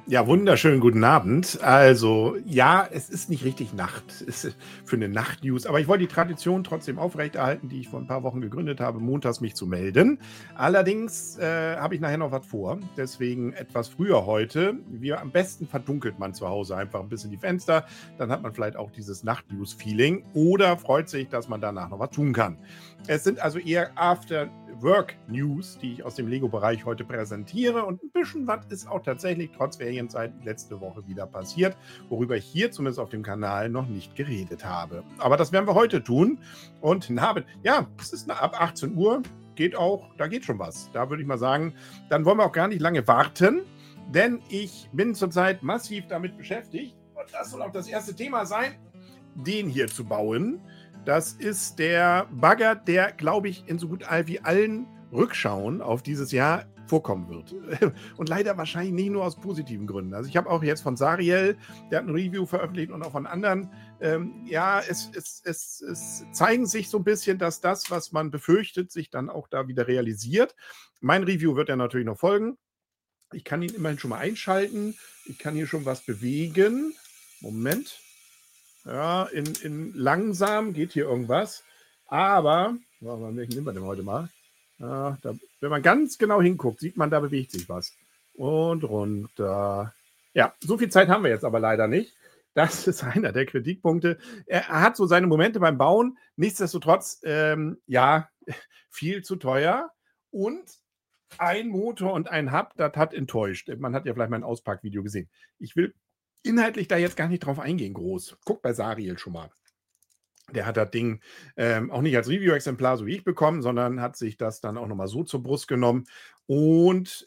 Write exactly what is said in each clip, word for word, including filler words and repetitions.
Ja, wunderschönen guten Abend. Also, ja, es ist nicht richtig Nacht. Es ist für eine Nacht-News, aber ich wollte die Tradition trotzdem aufrechterhalten, die ich vor ein paar Wochen gegründet habe, montags mich zu melden. Allerdings äh, habe ich nachher noch was vor, deswegen etwas früher heute. Wir am besten verdunkelt man zu Hause einfach ein bisschen die Fenster, dann hat man vielleicht auch dieses Nacht-News-Feeling oder freut sich, dass man danach noch was tun kann. Es sind also eher After-Work-News, die ich aus dem Lego-Bereich heute präsentiere und ein bisschen was ist auch tatsächlich trotz Ferienzeit letzte Woche wieder passiert, worüber ich hier zumindest auf dem Kanal noch nicht geredet habe. Aber das werden wir heute tun und haben, ja, es ist ab achtzehn Uhr, geht auch, da geht schon was. Da würde ich mal sagen, dann wollen wir auch gar nicht lange warten, denn ich bin zurzeit massiv damit beschäftigt und das soll auch das erste Thema sein, den hier zu bauen. Das ist der Bagger, der, glaube ich, in so gut wie allen Rückschauen auf dieses Jahr vorkommen wird. Und leider wahrscheinlich nicht nur aus positiven Gründen. Also ich habe auch jetzt von Sariel, der hat ein Review veröffentlicht und auch von anderen, ähm, ja, es, es, es, es zeigen sich so ein bisschen, dass das, was man befürchtet, sich dann auch da wieder realisiert. Mein Review wird ja natürlich noch folgen. Ich kann ihn immerhin schon mal einschalten. Ich kann hier schon was bewegen. Moment. Ja, in, in langsam geht hier irgendwas. Aber, welchen nehmen wir denn heute mal? Ja, da, wenn man ganz genau hinguckt, sieht man, da bewegt sich was. Und runter. Ja, so viel Zeit haben wir jetzt aber leider nicht. Das ist einer der Kritikpunkte. Er hat so seine Momente beim Bauen. Nichtsdestotrotz, ähm, ja, viel zu teuer. Und ein Motor und ein Hub, das hat enttäuscht. Man hat ja vielleicht mein Auspackvideo gesehen. Ich will inhaltlich da jetzt gar nicht drauf eingehen, groß. Guckt bei Sariel schon mal. Der hat das Ding ähm, auch nicht als Review-Exemplar, so wie ich, bekommen, sondern hat sich das dann auch nochmal so zur Brust genommen und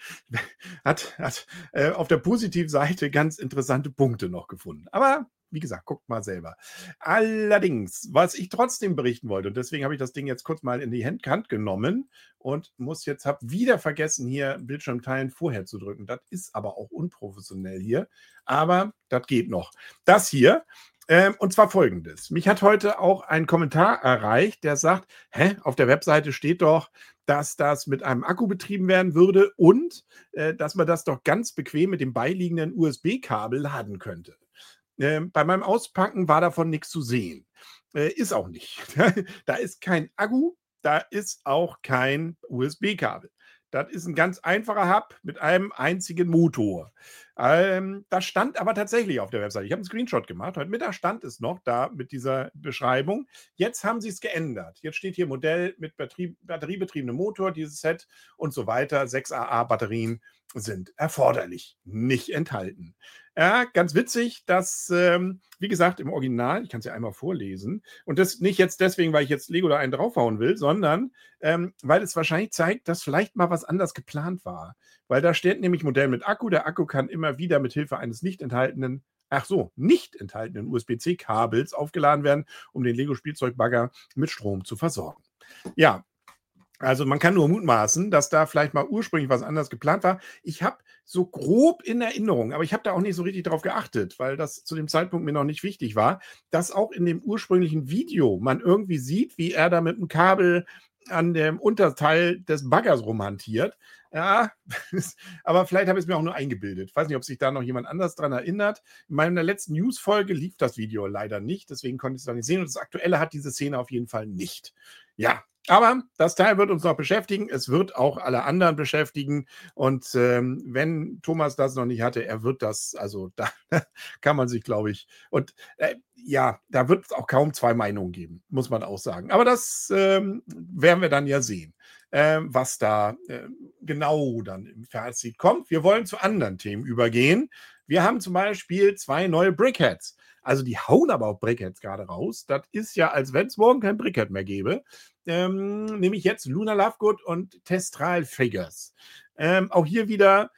hat, hat äh, auf der Positiven-Seite ganz interessante Punkte noch gefunden. Aber wie gesagt, guckt mal selber. Allerdings, was ich trotzdem berichten wollte, und deswegen habe ich das Ding jetzt kurz mal in die Hand genommen und muss jetzt, habe wieder vergessen, hier Bildschirm teilen vorher zu drücken. Das ist aber auch unprofessionell hier, aber das geht noch. Das hier, ähm, und zwar folgendes. Mich hat heute auch ein Kommentar erreicht, der sagt, hä, auf der Webseite steht doch, dass das mit einem Akku betrieben werden würde und äh, dass man das doch ganz bequem mit dem beiliegenden U S B-Kabel laden könnte. Ähm, bei meinem Auspacken war davon nichts zu sehen. Äh, ist auch nicht. Da ist kein Akku, da ist auch kein U S B-Kabel. Das ist ein ganz einfacher Hub mit einem einzigen Motor. Ähm, das stand aber tatsächlich auf der Webseite. Ich habe einen Screenshot gemacht. Heute Mittag stand es noch da mit dieser Beschreibung. Jetzt haben sie es geändert. Jetzt steht hier Modell mit Batterie, batteriebetriebenem Motor, dieses Set und so weiter. sechs A A-Batterien sind erforderlich, nicht enthalten. Ja, ganz witzig, dass, ähm, wie gesagt, im Original, ich kann es ja einmal vorlesen, und das nicht jetzt deswegen, weil ich jetzt Lego da einen draufhauen will, sondern ähm, weil es wahrscheinlich zeigt, dass vielleicht mal was anders geplant war. Weil da steht nämlich Modell mit Akku. Der Akku kann immer wieder mit Hilfe eines nicht enthaltenen, ach so, nicht enthaltenen U S B C-Kabels aufgeladen werden, um den Lego-Spielzeugbagger mit Strom zu versorgen. Ja, also man kann nur mutmaßen, dass da vielleicht mal ursprünglich was anderes geplant war. Ich habe so grob in Erinnerung, aber ich habe da auch nicht so richtig drauf geachtet, weil das zu dem Zeitpunkt mir noch nicht wichtig war, dass auch in dem ursprünglichen Video man irgendwie sieht, wie er da mit dem Kabel an dem Unterteil des Baggers rumhantiert. Ja, aber vielleicht habe ich es mir auch nur eingebildet. Ich weiß nicht, ob sich da noch jemand anders dran erinnert. In meiner letzten News-Folge lief das Video leider nicht, deswegen konnte ich es da nicht sehen und das Aktuelle hat diese Szene auf jeden Fall nicht. Ja, aber das Teil wird uns noch beschäftigen. Es wird auch alle anderen beschäftigen. Und ähm, wenn Thomas das noch nicht hatte, er wird das, also da kann man sich, glaube ich, und äh, ja, da wird es auch kaum zwei Meinungen geben, muss man auch sagen. Aber das ähm, werden wir dann ja sehen, äh, was da äh, genau dann im Fazit kommt. Wir wollen zu anderen Themen übergehen. Wir haben zum Beispiel zwei neue Brickheads. Also die hauen aber auch Brickheads gerade raus. Das ist ja, als wenn es morgen kein Brickhead mehr gäbe. Ähm, nämlich jetzt Luna Lovegood und Testral Figures. Ähm, auch hier wieder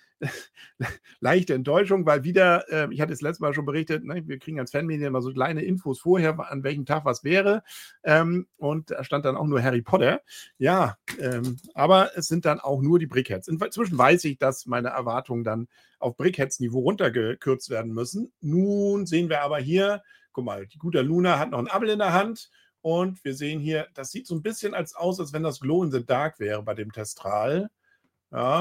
leichte Enttäuschung, weil wieder, äh, ich hatte es letztes Mal schon berichtet, ne, wir kriegen als Fanmedien immer so kleine Infos vorher, an welchem Tag was wäre. Ähm, und da stand dann auch nur Harry Potter. Ja, ähm, aber es sind dann auch nur die Brickheads. Inzwischen weiß ich, dass meine Erwartungen dann auf Brickheads-Niveau runtergekürzt werden müssen. Nun sehen wir aber hier, guck mal, die gute Luna hat noch ein Abel in der Hand. Und wir sehen hier, das sieht so ein bisschen als aus, als wenn das Glow in the Dark wäre bei dem Testral. Ja,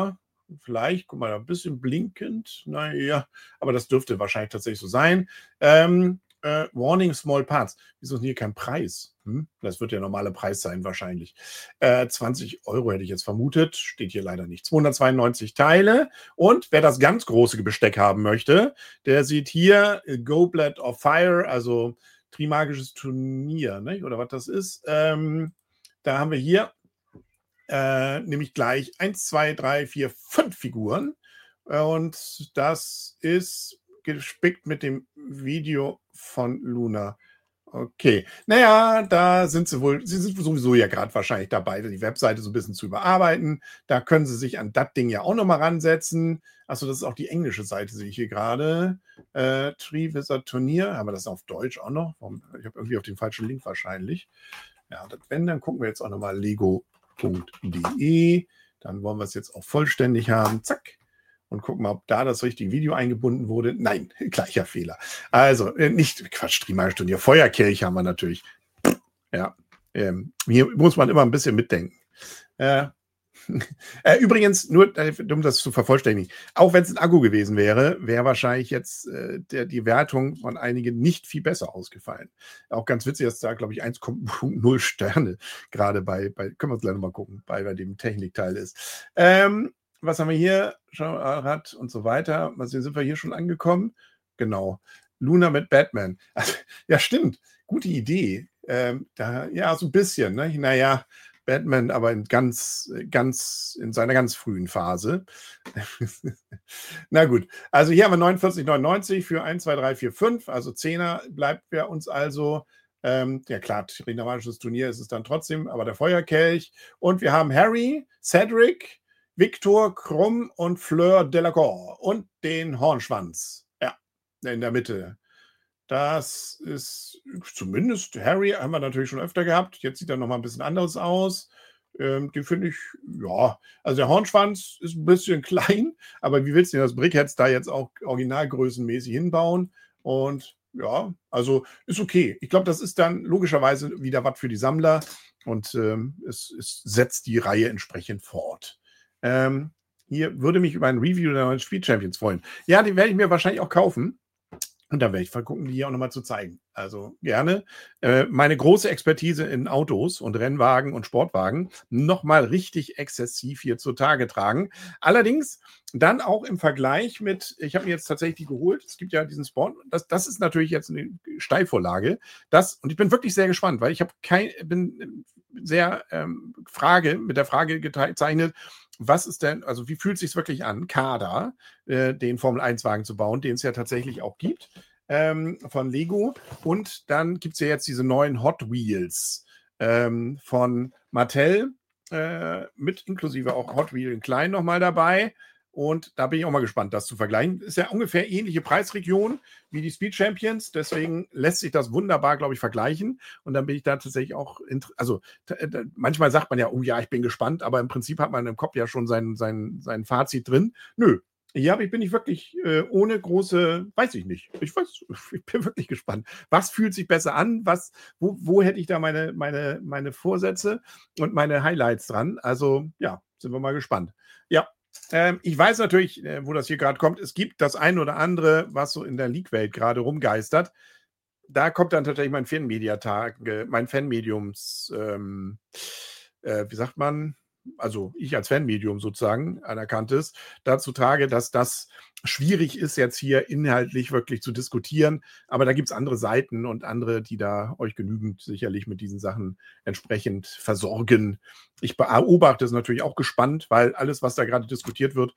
Vielleicht, guck mal, ein bisschen blinkend. Naja, aber das dürfte wahrscheinlich tatsächlich so sein. Ähm, äh, Warning Small Parts. Wieso ist denn hier kein Preis? Hm? Das wird der normale Preis sein, wahrscheinlich. Äh, zwanzig Euro hätte ich jetzt vermutet. Steht hier leider nicht. zweihundertzweiundneunzig Teile. Und wer das ganz große Besteck haben möchte, der sieht hier Goblet of Fire, also Trimagisches Turnier, ne? Oder was das ist. Ähm, da haben wir hier äh, nämlich gleich eins, zwei, drei, vier, fünf Figuren. Und das ist gespickt mit dem Video von Luna. Okay. Naja, da sind sie wohl, sie sind sowieso ja gerade wahrscheinlich dabei, die Webseite so ein bisschen zu überarbeiten. Da können sie sich an das Ding ja auch nochmal ransetzen. Achso, das ist auch die englische Seite, sehe ich hier gerade. Äh, Tree Wizard Turnier. Haben wir das auf Deutsch auch noch? Warum? Ich habe irgendwie auf den falschen Link wahrscheinlich. Ja, das, wenn, dann gucken wir jetzt auch nochmal lego punkt de. Dann wollen wir es jetzt auch vollständig haben. Zack. Und gucken mal, ob da das richtige Video eingebunden wurde. Nein, gleicher Fehler. Also, äh, nicht, Quatsch, Trimagisches Turnier. Feuerkelch haben wir natürlich. Ja, ähm, hier muss man immer ein bisschen mitdenken. Äh, äh, übrigens, nur äh, um das zu vervollständigen, auch wenn es ein Akku gewesen wäre, wäre wahrscheinlich jetzt äh, der, die Wertung von einigen nicht viel besser ausgefallen. Auch ganz witzig, dass da, glaube ich, eins Komma null Sterne gerade bei, bei, können wir uns gleich nochmal gucken, bei, bei dem Technikteil ist. Ähm, was haben wir hier? Rad und so weiter. Was sind wir hier schon angekommen? Genau. Luna mit Batman. Also, ja, stimmt. Gute Idee. Ähm, da, ja, so ein bisschen. Ne? Naja, Batman, aber in ganz, ganz, in seiner ganz frühen Phase. Na gut. Also hier haben wir neunundvierzig neunundneunzig für eins, zwei, drei, vier, fünf. Also Zehner bleibt bei uns also. Ähm, ja klar, Trimagisches Turnier ist es dann trotzdem, aber der Feuerkelch. Und wir haben Harry, Cedric, Victor, Krumm und Fleur Delacour und den Hornschwanz. Ja, in der Mitte. Das ist zumindest Harry, haben wir natürlich schon öfter gehabt. Jetzt sieht er noch mal ein bisschen anders aus. Ähm, den finde ich, ja, also der Hornschwanz ist ein bisschen klein, aber wie willst du denn das Brickheads da jetzt auch originalgrößenmäßig hinbauen? Und ja, also ist okay. Ich glaube, das ist dann logischerweise wieder was für die Sammler und ähm, es, es setzt die Reihe entsprechend fort. Ähm, hier würde mich über ein Review der neuen Speed Champions freuen. Ja, die werde ich mir wahrscheinlich auch kaufen. Und da werde ich vergucken, die hier auch nochmal zu zeigen. Also gerne äh, meine große Expertise in Autos und Rennwagen und Sportwagen nochmal richtig exzessiv hier zutage tragen. Allerdings dann auch im Vergleich mit, ich habe mir jetzt tatsächlich die geholt, es gibt ja diesen Spawn, das, das ist natürlich jetzt eine Steilvorlage. Das, und ich bin wirklich sehr gespannt, weil ich habe kein, bin sehr ähm, Frage, mit der Frage gezeichnet, was ist denn, also wie fühlt es sich wirklich an, Kader, äh, den Formel eins Wagen zu bauen, den es ja tatsächlich auch gibt, ähm, von Lego. Und dann gibt es ja jetzt diese neuen Hot Wheels ähm, von Mattel, äh, mit inklusive auch Hot Wheel in klein nochmal dabei. Und da bin ich auch mal gespannt, das zu vergleichen. Ist ja ungefähr ähnliche Preisregion wie die Speed Champions. Deswegen lässt sich das wunderbar, glaube ich, vergleichen. Und dann bin ich da tatsächlich auch, also manchmal sagt man ja, oh ja, ich bin gespannt, aber im Prinzip hat man im Kopf ja schon sein, sein, sein Fazit drin. Nö. Ja, aber ich bin nicht wirklich äh, ohne große, weiß ich nicht. Ich weiß, ich bin wirklich gespannt. Was fühlt sich besser an? Was, wo, wo hätte ich da meine, meine, meine Vorsätze und meine Highlights dran? Also, ja, sind wir mal gespannt. Ja. Ähm, ich weiß natürlich, äh, wo das hier gerade kommt. Es gibt das ein oder andere, was so in der League-Welt gerade rumgeistert. Da kommt dann tatsächlich mein Fanmediatag, äh, mein Fanmediums, ähm, äh, wie sagt man? Also ich als Fanmedium sozusagen anerkannt ist, dazu trage, dass das schwierig ist, jetzt hier inhaltlich wirklich zu diskutieren. Aber da gibt es andere Seiten und andere, die da euch genügend sicherlich mit diesen Sachen entsprechend versorgen. Ich beobachte es natürlich auch gespannt, weil alles, was da gerade diskutiert wird,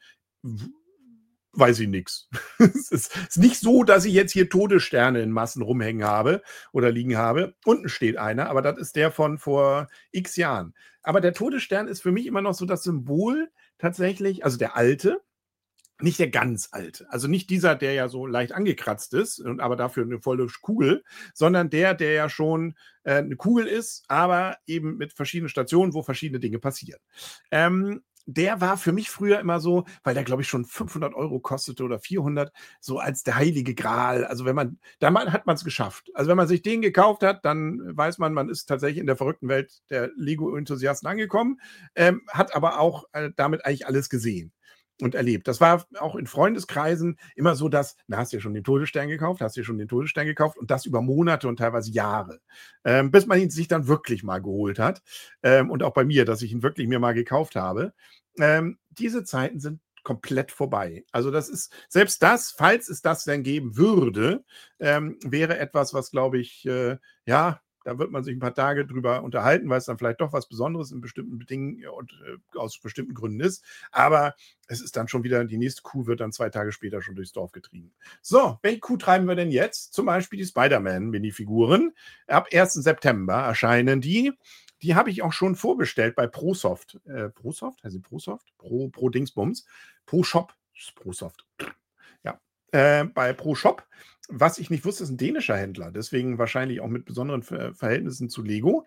weiß ich nichts. Es ist, ist nicht so, dass ich jetzt hier Todessterne in Massen rumhängen habe oder liegen habe. Unten steht einer, aber das ist der von vor x Jahren. Aber der Todesstern ist für mich immer noch so das Symbol tatsächlich, also der alte, nicht der ganz alte, also nicht dieser, der ja so leicht angekratzt ist, und aber dafür eine volle Kugel, sondern der, der ja schon äh, eine Kugel ist, aber eben mit verschiedenen Stationen, wo verschiedene Dinge passieren. Ähm, der war für mich früher immer so, weil der, glaube ich, schon fünfhundert Euro kostete oder vierhundert, so als der heilige Gral. Also wenn man, da hat man es geschafft. Also wenn man sich den gekauft hat, dann weiß man, man ist tatsächlich in der verrückten Welt der Lego-Enthusiasten angekommen, ähm, hat aber auch äh, damit eigentlich alles gesehen. und erlebt. Das war auch in Freundeskreisen immer so, dass: „Na, hast du dir schon den Todesstern gekauft? Hast du dir schon den Todesstern gekauft?“ Und das über Monate und teilweise Jahre, ähm, bis man ihn sich dann wirklich mal geholt hat. Ähm, und auch bei mir, dass ich ihn wirklich mir mal gekauft habe. Ähm, diese Zeiten sind komplett vorbei. Also, das ist selbst das, falls es das denn geben würde, ähm, wäre etwas, was, glaube ich, äh ja, da wird man sich ein paar Tage drüber unterhalten, weil es dann vielleicht doch was Besonderes in bestimmten Dingen und, äh, aus bestimmten Gründen ist. Aber es ist dann schon wieder die nächste Kuh wird dann zwei Tage später schon durchs Dorf getrieben. So, welche Kuh treiben wir denn jetzt? Zum Beispiel die Spider-Man-Minifiguren. Ab ersten September erscheinen die. Die habe ich auch schon vorbestellt bei ProSoft. Äh, ProSoft? Heißt sie ProSoft? Pro, Pro Dingsbums. ProShop. ProSoft. Ja. Äh, bei ProShop. Was ich nicht wusste, ist ein dänischer Händler. Deswegen wahrscheinlich auch mit besonderen Ver Verhältnissen zu Lego.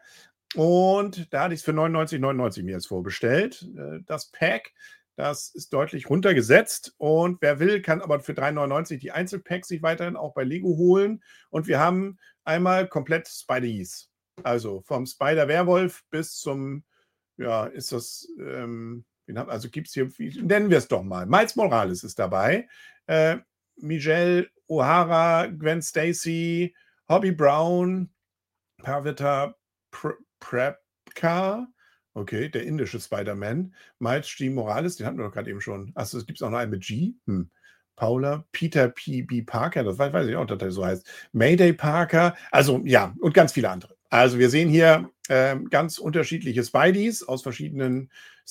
Und da hatte ich es für neunundneunzig neunundneunzig mir jetzt vorbestellt. Äh, das Pack, das ist deutlich runtergesetzt. Und wer will, kann aber für drei neunundneunzig die Einzelpacks sich weiterhin auch bei Lego holen. Und wir haben einmal komplett Spideys. Also vom Spider-Werwolf bis zum, ja, ist das, ähm, wen haben, also gibt es hier, wie nennen wir es doch mal. Miles Morales ist dabei. Äh, Miguel O'Hara, Gwen Stacy, Hobby Brown, Pavita Pr Prepka, okay, der indische Spider-Man. Miles G. Morales, den hatten wir doch gerade eben schon. Achso, es gibt auch noch einen mit G. Hm. Paula, Peter P. B. Parker, das weiß, weiß ich auch, dass der so heißt. Mayday Parker, also ja, und ganz viele andere. Also wir sehen hier ähm, ganz unterschiedliche Spideys aus verschiedenen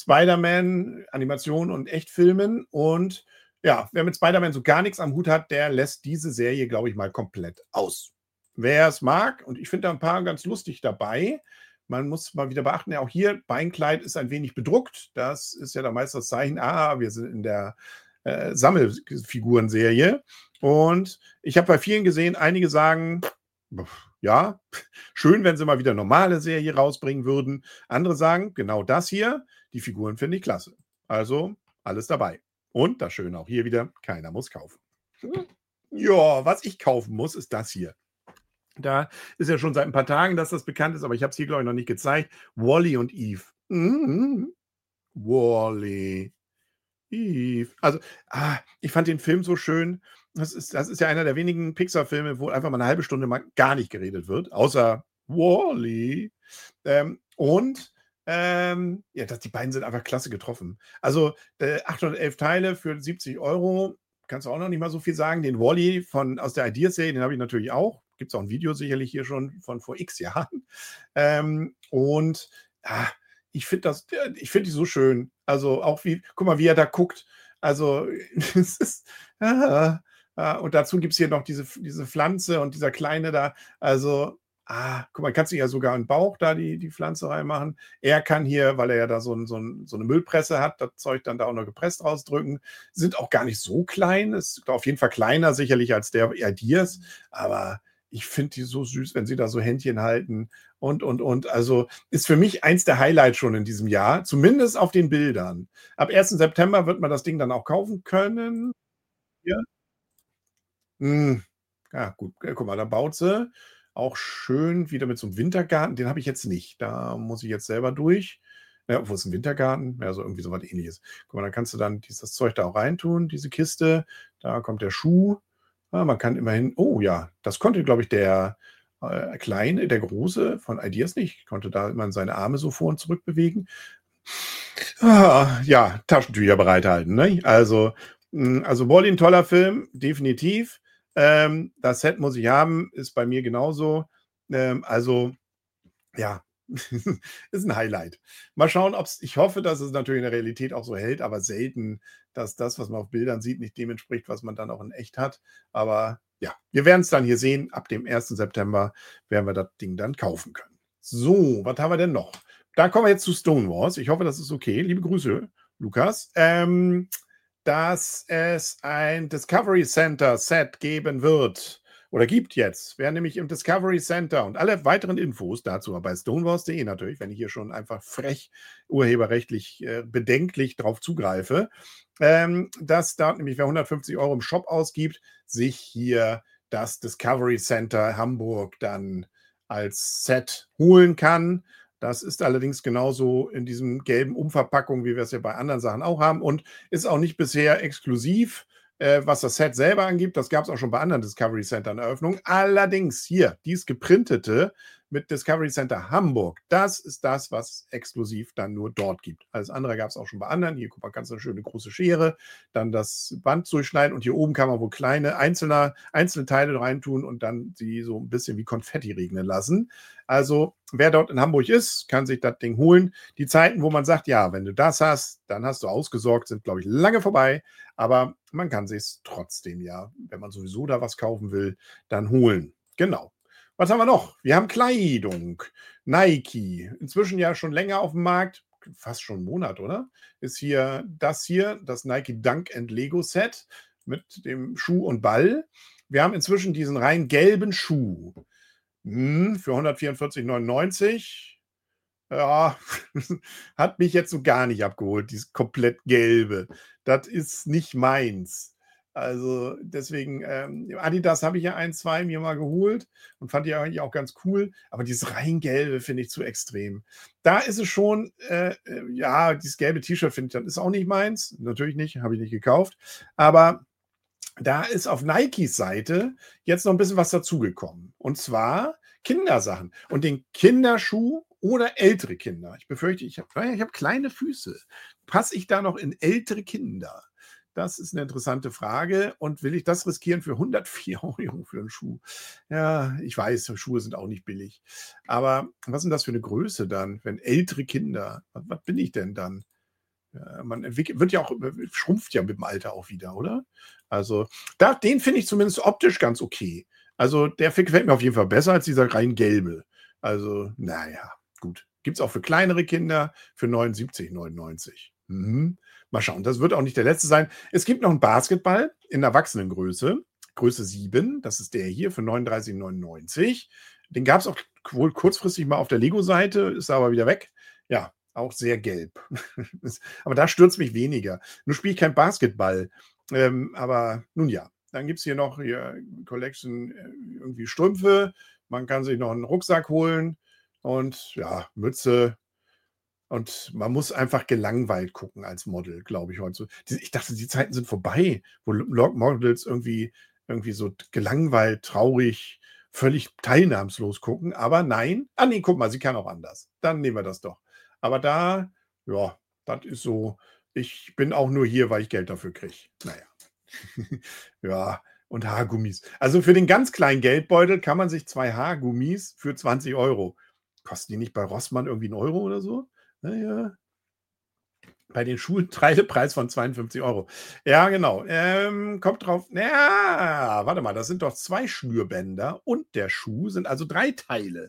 Spider-Man-Animationen und Echtfilmen. Und ja, wer mit Spider-Man so gar nichts am Hut hat, der lässt diese Serie, glaube ich, mal komplett aus. Wer es mag, und ich finde da ein paar ganz lustig dabei. Man muss mal wieder beachten, ja, auch hier, Beinkleid ist ein wenig bedruckt. Das ist ja dann meist das Zeichen, ah, wir sind in der äh, Sammelfigurenserie. Und ich habe bei vielen gesehen, einige sagen, ja, schön, wenn sie mal wieder normale Serie rausbringen würden. Andere sagen, genau das hier, die Figuren finde ich klasse. Also alles dabei. Und das Schöne auch hier wieder, keiner muss kaufen. Ja, was ich kaufen muss, ist das hier. Da ist ja schon seit ein paar Tagen, dass das bekannt ist, aber ich habe es hier, glaube ich, noch nicht gezeigt. Wall-E und Eve. Mhm. Wall-E. Eve. Also, ah, ich fand den Film so schön. Das ist das ist ja einer der wenigen Pixar-Filme, wo einfach mal 'ne halbe Stunde mal gar nicht geredet wird, außer Wall-E. Ähm, und, ähm, ja, das die beiden sind einfach klasse getroffen. Also, äh, achthundertelf Teile für siebzig Euro kannst du auch noch nicht mal so viel sagen. Den Wall-E von aus der Ideas-Serie, den habe ich natürlich auch. Gibt's auch 'n Video sicherlich hier schon von vor X Jahren. Ähm, und, ah, ich finde das äh, ich finde die so schön. Also, auch wie guck mal, wie er da guckt. Also, es ist ah, ah, und dazu gibt's hier noch diese Pf diese Pflanze und dieser Kleine da. Also, ah, guck mal, kannst du ja sogar in Bauch da die die Pflanze reinmachen. Er kann hier, weil er ja da so 'n so 'n so 'ne Müllpresse hat, das Zeug dann da auch noch gepresst rausdrücken. Sind auch gar nicht so klein. Ist auf jeden Fall kleiner sicherlich als der Ideas, aber ich finde die so süß, wenn sie da so Händchen halten und, und, und. Also, ist für mich eins der Highlights schon in diesem Jahr, zumindest auf den Bildern. Ab ersten September wird man das Ding dann auch kaufen können. Ja. Hm, ja gut, äh, guck mal, da baut sie auch schön wieder mit so 'nem Wintergarten. Den habe ich jetzt nicht. Da muss ich jetzt selber durch. Ja, obwohl ist 'n Wintergarten? Ja, so irgendwie so was Ähnliches. Guck mal, dann kannst du dann dieses Zeug da auch reintun, diese Kiste. Da kommt der Schuh. Ah, man kann immerhin oh ja, das konnte, glaube ich, der, äh, Kleine der Große von Ideas nicht. Konnte da immerhin seine Arme so vor und zurück bewegen. Ah, ja, Taschentücher bereithalten, ne? Also, hm, also Wall-E 'n toller Film, definitiv. Ähm, das Set muss ich haben, ist bei mir genauso. Ähm, also, ja, ist 'n Highlight. Mal schauen, ob's ich hoffe, dass es natürlich in der Realität auch so hält, aber selten, dass das, was man auf Bildern sieht, nicht dem entspricht, was man dann auch in echt hat. Aber ja, wir werden's dann hier sehen. Ab dem ersten September werden wir das Ding dann kaufen können. So, was haben wir denn noch? Da kommen wir jetzt zu Stone Wars. Ich hoffe, das ist okay. Liebe Grüße, Lukas. Ähm, dass es ein Discovery Center Set geben wird oder gibt jetzt. Wer nämlich im Discovery Center und alle weiteren Infos dazu bei stonewars punkt de natürlich, wenn ich hier schon einfach frech urheberrechtlich äh, bedenklich drauf zugreife, ähm, dass da nämlich wer hundertfünfzig Euro im Shop ausgibt, sich hier das Discovery Center Hamburg dann als Set holen kann. Das ist allerdings genauso in diesem gelben Umverpackung, wie wir es ja bei anderen Sachen auch haben und ist auch nicht bisher exklusiv, äh, was das Set selber angibt. Das gab es auch schon bei anderen Discovery Centern Eröffnungen. Allerdings hier, dies geprintete mit Discovery Center Hamburg, das ist das, was exklusiv dann nur dort gibt. Alles andere gab es auch schon bei anderen. Hier, guck mal, ganz eine schöne große Schere, dann das Band durchschneiden und hier oben kann man wohl kleine einzelne, einzelne Teile reintun und dann die so ein bisschen wie Konfetti regnen lassen. Also wer dort in Hamburg ist, kann sich das Ding holen. Die Zeiten, wo man sagt, ja, wenn du das hast, dann hast du ausgesorgt, sind, glaube ich, lange vorbei. Aber man kann sich es trotzdem, ja, wenn man sowieso da was kaufen will, dann holen. Genau. Was haben wir noch? Wir haben Kleidung. Nike. Inzwischen ja schon länger auf dem Markt. Fast schon einen Monat, oder? Ist hier das hier, das Nike Dunk and Lego Set mit dem Schuh und Ball. Wir haben inzwischen diesen rein gelben Schuh. Hm, für hundertvierundvierzig neunundneunzig. Ja, hat mich jetzt so gar nicht abgeholt, dieses komplett gelbe. Das ist nicht meins. Also deswegen, ähm, Adidas habe ich ja ein, zwei mir mal geholt und fand die eigentlich auch ganz cool. Aber dieses rein gelbe finde ich zu extrem. Da ist es schon, äh, äh, ja, dieses gelbe T-Shirt finde ich, das ist auch nicht meins. Natürlich nicht, habe ich nicht gekauft. Aber da ist auf Nikes Seite jetzt noch ein bisschen was dazugekommen. Und zwar Kindersachen. Und den Kinderschuh oder ältere Kinder. Ich befürchte, ich habe ich hab kleine Füße. Passe ich da noch in ältere Kinder? Das ist eine interessante Frage. Und will ich das riskieren für hundertvier Euro für einen Schuh? Ja, ich weiß, Schuhe sind auch nicht billig. Aber was ist denn das für eine Größe dann, wenn ältere Kinder? Was, was bin ich denn dann? Ja, man entwickelt, wird ja auch, schrumpft ja mit dem Alter auch wieder, oder? Also, da, den finde ich zumindest optisch ganz okay. Also, der gefällt mir auf jeden Fall besser als dieser rein gelbe. Also, naja, gut. Gibt es auch für kleinere Kinder für neunundsiebzig neunundneunzig. Mhm. Mal schauen, das wird auch nicht der letzte sein. Es gibt noch einen Basketball in Erwachsenengröße, Größe sieben. Das ist der hier für neununddreißig neunundneunzig. Den gab es auch wohl kurzfristig mal auf der Lego-Seite, ist aber wieder weg. Ja, auch sehr gelb. Aber da stürzt mich weniger. Nur spiele ich kein Basketball. Ähm, aber nun ja, dann gibt es hier noch hier Collection, äh, irgendwie Strümpfe. Man kann sich noch einen Rucksack holen und ja, Mütze. Und man muss einfach gelangweilt gucken als Model, glaube ich, heute. Ich dachte, die Zeiten sind vorbei, wo Models irgendwie, irgendwie so gelangweilt, traurig, völlig teilnahmslos gucken. Aber nein. Ah, nee, guck mal, sie kann auch anders. Dann nehmen wir das doch. Aber da, ja, das ist so, ich bin auch nur hier, weil ich Geld dafür kriege. Naja. Ja, und Haargummis. Also für den ganz kleinen Geldbeutel kann man sich zwei Haargummis für zwanzig Euro. Kosten die nicht bei Rossmann irgendwie einen Euro oder so? Naja. Bei den Schuhen Treidepreis von zweiundfünfzig Euro. Ja, genau. Ähm, kommt drauf. Ja, warte mal, das sind doch zwei Schnürbänder und der Schuh sind also drei Teile.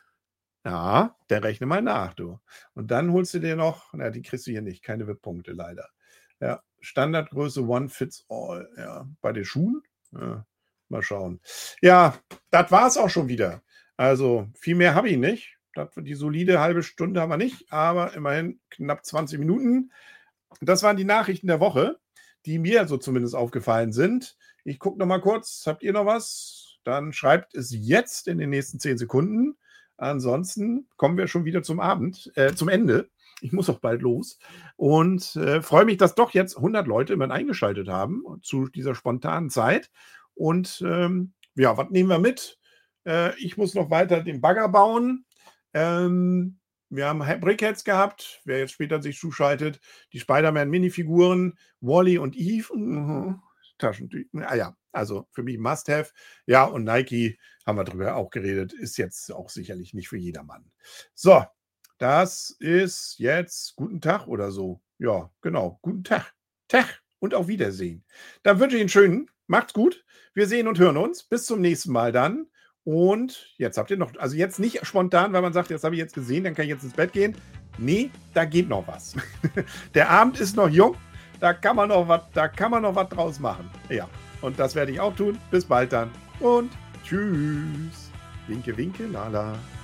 Ja, der rechne mal nach, du. Und dann holst du dir noch, na, die kriegst du hier nicht, keine W I P-Punkte leider. Ja, Standardgröße One Fits All. Ja, bei den Schuhen? Ja, mal schauen. Ja, das war es auch schon wieder. Also, viel mehr habe ich nicht. Das, die solide halbe Stunde haben wir nicht, aber immerhin knapp zwanzig Minuten. Das waren die Nachrichten der Woche, die mir so zumindest aufgefallen sind. Ich gucke noch mal kurz. Habt ihr noch was? Dann schreibt es jetzt in den nächsten zehn Sekunden. Ansonsten kommen wir schon wieder zum Abend, äh, zum Ende. Ich muss auch bald los und äh, freue mich, dass doch jetzt hundert Leute immer eingeschaltet haben zu dieser spontanen Zeit. Und ähm, ja, was nehmen wir mit? Äh, ich muss noch weiter den Bagger bauen. Ähm, wir haben Brickheads gehabt, wer jetzt später sich zuschaltet. Die Spider-Man-Minifiguren, Wally und Eve. Mhm. Taschentücher. Ah ja, also für mich Must-Have. Ja, und Nike, haben wir drüber auch geredet, ist jetzt auch sicherlich nicht für jedermann. So, das ist jetzt guten Tag oder so. Ja, genau. Guten Tag. Tag und auf Wiedersehen. Dann wünsche ich Ihnen einen schönen. Macht's gut. Wir sehen und hören uns. Bis zum nächsten Mal dann. Und jetzt habt ihr noch, also jetzt nicht spontan, weil man sagt, jetzt habe ich jetzt gesehen, dann kann ich jetzt ins Bett gehen. Nee, da geht noch was. Der Abend ist noch jung. Da kann man noch was, da kann man noch was draus machen. Ja, und das werde ich auch tun. Bis bald dann und tschüss. Winke, winke, lala.